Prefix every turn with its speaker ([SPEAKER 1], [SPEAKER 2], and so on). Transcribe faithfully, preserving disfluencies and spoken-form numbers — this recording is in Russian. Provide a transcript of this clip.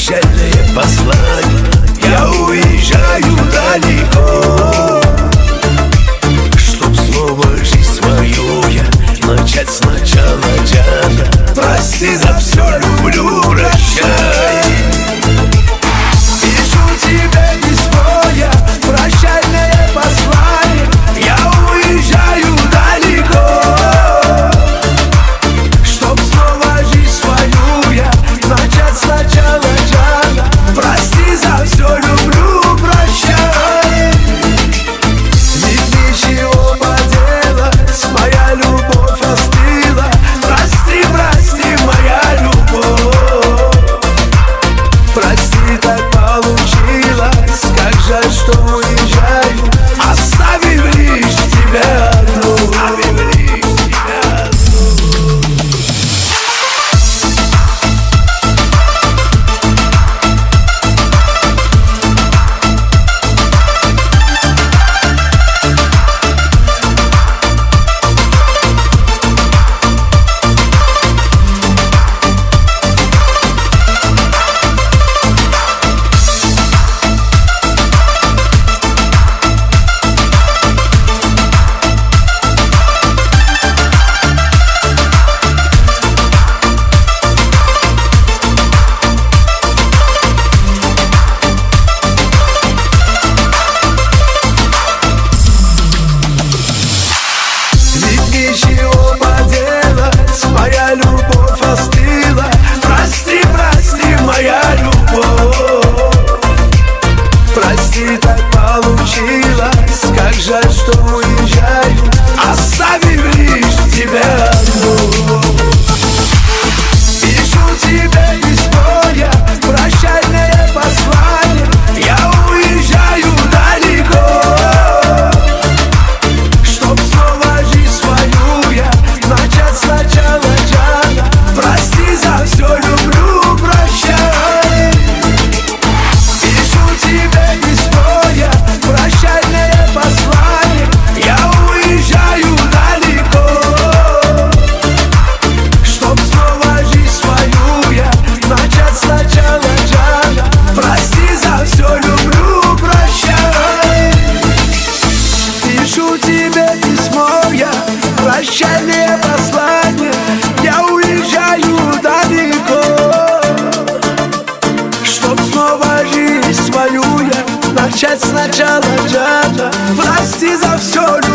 [SPEAKER 1] прощальное послание. Я уезжаю далеко, чтоб снова жизнь свою я начать сначала, Диана. Прости за все, люблю, прощай. Пишу тебе письмо я, прощальное послание. Я уезжаю далеко, чтоб снова жизнь свою я начать сначала, Диана. Прости за все, люблю, прощай. Ведь ничего поделать, моя любовь остыла. Прости, прости, моя любовь. Прости, так получилось, как жаль, что уезжаю, оставив лишь тебя одну. Оставив лишь тебя одну. Ничего поделать, моя любовь остыла. Прости, прости, моя любовь. Прости, так получилось, как жаль, что уезжаю, оставив лишь тебя одну. Пишу тебе письмо я, прощальное послание. Я уезжаю далеко, чтоб снова жизнь свою я начать сначала, Диана. Прости за все, люблю, прощай. Пишу тебе письмо я, прощальное послание. Я уезжаю далеко, чтоб снова жизнь свою я начать сначала, Диана. Прости за все, люблю, прощай. Пишу тебе письмо я, прощальное послание. Я уезжаю далеко, чтоб снова жизнь свою я начать сначала, Диана. Прости за все,